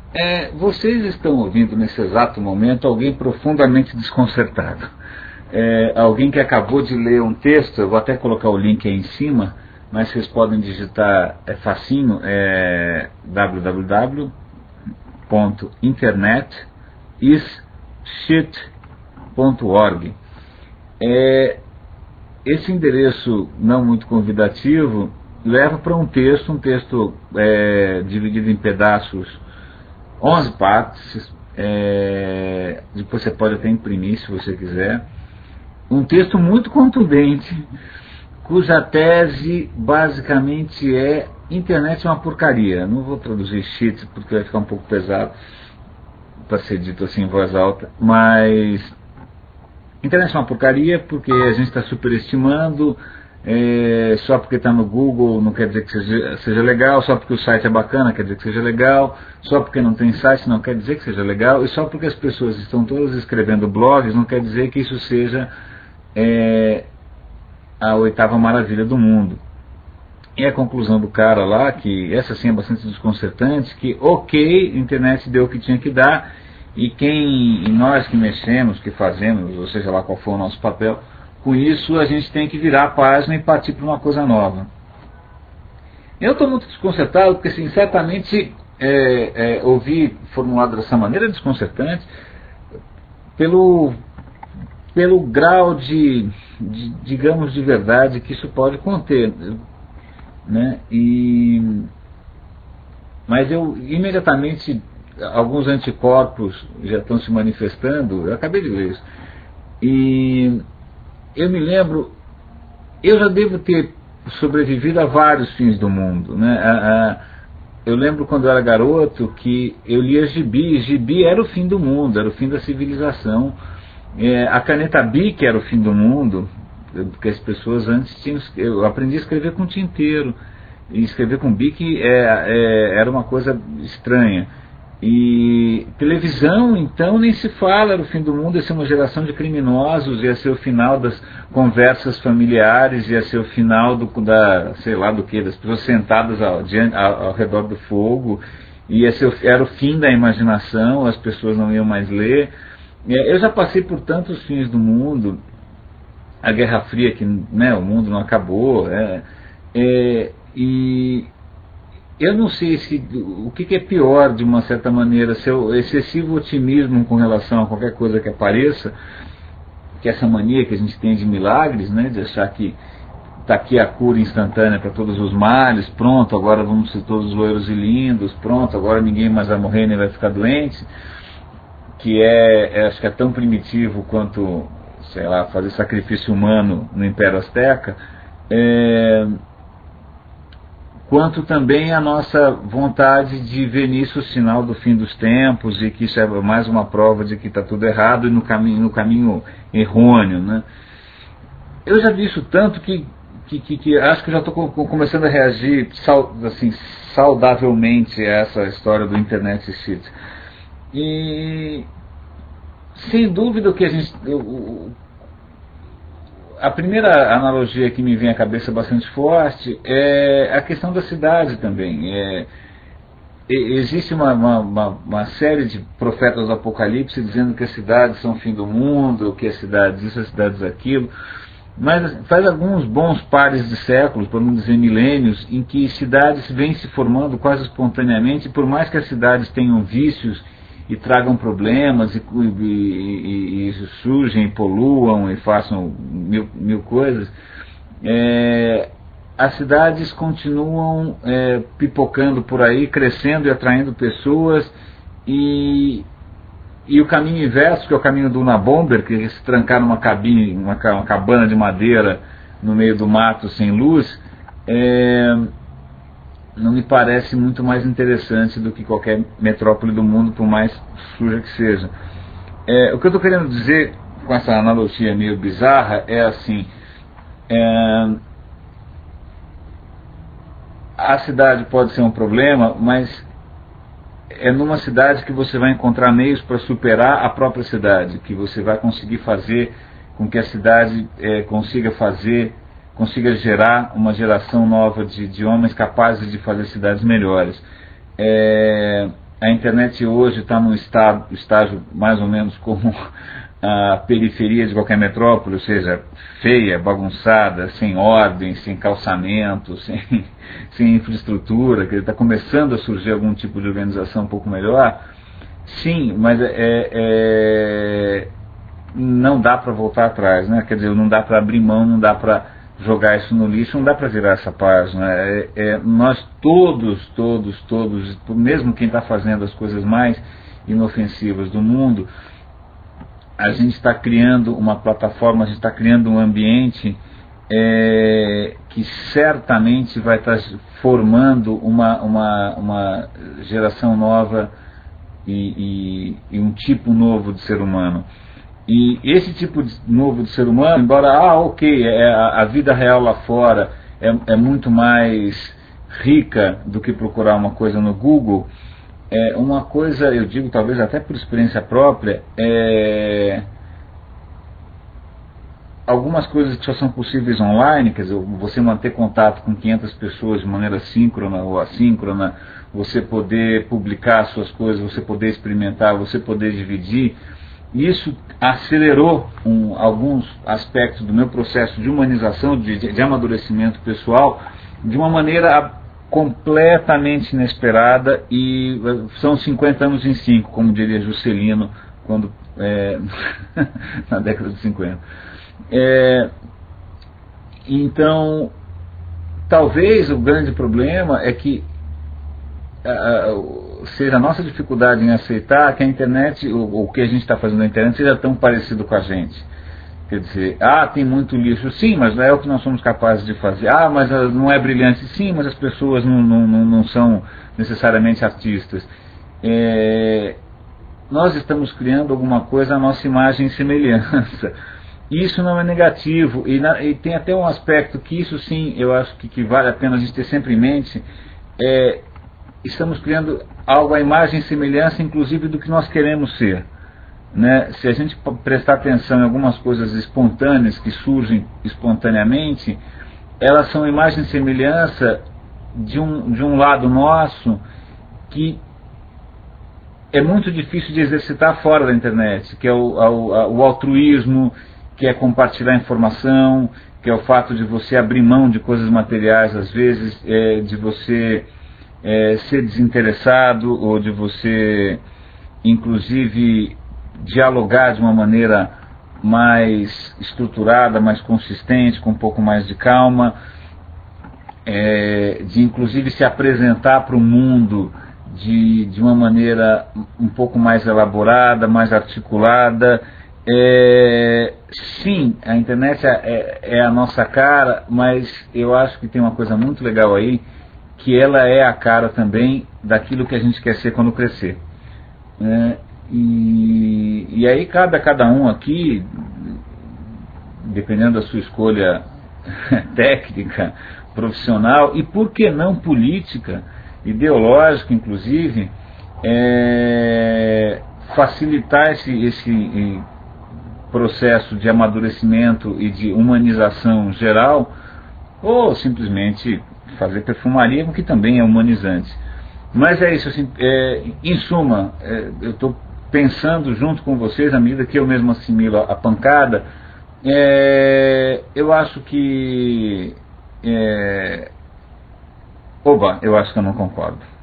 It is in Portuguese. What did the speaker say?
Vocês estão ouvindo nesse exato momento alguém profundamente desconcertado. Alguém que acabou de ler um texto, eu vou até colocar o link aí em cima, mas vocês podem digitar, facinho, www.internetisshit.org. Esse endereço não muito convidativo leva para um texto dividido em pedaços, 11 partes, depois você pode até imprimir se você quiser, um texto muito contundente, cuja tese basicamente é: internet é uma porcaria. Não vou traduzir shit porque vai ficar um pouco pesado para ser dito assim em voz alta, mas internet é uma porcaria porque a gente está superestimando. Só porque está no Google não quer dizer que seja legal, só porque o site é bacana quer dizer que seja legal, só porque não tem site não quer dizer que seja legal, e só porque as pessoas estão todas escrevendo blogs não quer dizer que isso seja a oitava maravilha do mundo. E a conclusão do cara lá, que essa sim é bastante desconcertante, que ok, a internet deu o que tinha que dar, e nós que mexemos, que fazemos, ou seja lá qual for o nosso papel, com isso a gente tem que virar a página e partir para uma coisa nova. Eu estou muito desconcertado, porque assim, certamente ouvi formulado dessa maneira desconcertante pelo grau digamos, de verdade que isso pode conter, né? Mas eu imediatamente, alguns anticorpos já estão se manifestando, eu acabei de ver isso, e eu me lembro, eu já devo ter sobrevivido a vários fins do mundo, né? Eu lembro quando eu era garoto que eu lia gibi era o fim do mundo, era o fim da civilização. A caneta Bic era o fim do mundo, porque as pessoas antes tinham... Eu aprendi a escrever com tinteiro, e escrever com Bic era uma coisa estranha. E televisão, então, nem se fala, era o fim do mundo, ia ser uma geração de criminosos, ia ser o final das conversas familiares, ia ser o final sei lá do que, das pessoas sentadas ao redor do fogo, era o fim da imaginação, as pessoas não iam mais ler. Eu já passei por tantos fins do mundo, a Guerra Fria, que, né, o mundo não acabou, e eu não sei o que é pior, de uma certa maneira, se é o excessivo otimismo com relação a qualquer coisa que apareça, que é essa mania que a gente tem de milagres, né, de achar que está aqui a cura instantânea para todos os males, pronto, agora vamos ser todos loiros e lindos, pronto, agora ninguém mais vai morrer nem vai ficar doente, que acho que é tão primitivo quanto, sei lá, fazer sacrifício humano no Império Azteca, quanto também a nossa vontade de ver nisso o sinal do fim dos tempos, e que isso é mais uma prova de que está tudo errado e no caminho errôneo, né? Eu já vi isso tanto que acho que já estou começando a reagir assim, saudavelmente a essa história do internet shit. E sem dúvida que a primeira analogia que me vem à cabeça bastante forte é a questão da cidade também. Existe uma série de profetas do Apocalipse dizendo que as cidades são o fim do mundo, que as cidades isso, as cidades aquilo, mas faz alguns bons pares de séculos, por não dizer milênios, em que cidades vêm se formando quase espontaneamente, por mais que as cidades tenham vícios e tragam problemas e sujem, poluam e façam mil coisas, as cidades continuam pipocando por aí, crescendo e atraindo pessoas, e o caminho inverso, que é o caminho do Unabomber, que é se trancar numa cabine, uma cabana de madeira no meio do mato sem luz, não me parece muito mais interessante do que qualquer metrópole do mundo, por mais suja que seja. O que eu estou querendo dizer com essa analogia meio bizarra é assim: a cidade pode ser um problema, mas é numa cidade que você vai encontrar meios para superar a própria cidade, que você vai conseguir fazer com que a cidade consiga gerar uma geração nova de homens capazes de fazer cidades melhores. a internet hoje está num estágio mais ou menos como a periferia de qualquer metrópole, ou seja, feia, bagunçada, sem ordem, sem calçamento, sem infraestrutura, que está começando a surgir algum tipo de organização um pouco melhor. Sim, mas não dá para voltar atrás, né? Quer dizer, não dá para abrir mão, não dá para jogar isso no lixo, não dá para virar essa página. Nós todos, mesmo quem está fazendo as coisas mais inofensivas do mundo, a gente está criando uma plataforma, a gente está criando um ambiente que certamente vai estar formando uma geração nova e um tipo novo de ser humano. E esse tipo novo de ser humano, embora, a vida real lá fora é muito mais rica do que procurar uma coisa no Google, uma coisa, eu digo talvez até por experiência própria, algumas coisas que só são possíveis online, quer dizer, você manter contato com 500 pessoas de maneira síncrona ou assíncrona, você poder publicar suas coisas, você poder experimentar, você poder dividir, isso acelerou alguns aspectos do meu processo de humanização, de amadurecimento pessoal, de uma maneira completamente inesperada, e são 50 anos em 5, como diria Juscelino quando, na década de 50. Então, talvez o grande problema é que seja a nossa dificuldade em aceitar que a internet, o que a gente está fazendo na internet, seja tão parecido com a gente. Quer dizer, tem muito lixo, sim, mas não é o que nós somos capazes de fazer. Mas não é brilhante, sim, mas as pessoas não são necessariamente artistas. Nós estamos criando alguma coisa à nossa imagem e semelhança. Isso não é negativo, e tem até um aspecto que isso sim, eu acho que vale a pena a gente ter sempre em mente. Estamos criando algo à imagem e semelhança, inclusive, do que nós queremos ser. Né? Se a gente prestar atenção em algumas coisas espontâneas que surgem espontaneamente, elas são imagem e semelhança de um lado nosso que é muito difícil de exercitar fora da internet, que é o altruísmo, que é compartilhar informação, que é o fato de você abrir mão de coisas materiais, às vezes, de você ser desinteressado, ou de você, inclusive, dialogar de uma maneira mais estruturada, mais consistente, com um pouco mais de calma, de inclusive se apresentar para o mundo de uma maneira um pouco mais elaborada, mais articulada. Sim, a internet é a nossa cara, mas eu acho que tem uma coisa muito legal aí, que ela é a cara também daquilo que a gente quer ser quando crescer. E aí cabe a cada um aqui, dependendo da sua escolha técnica, profissional e, por que não, política, ideológica, inclusive, facilitar esse processo de amadurecimento e de humanização geral, ou simplesmente fazer perfumaria, que também é humanizante. Mas é isso, assim, em suma, eu estou pensando junto com vocês, à medida que eu mesmo assimilo a pancada, eu acho que... eu acho que eu não concordo.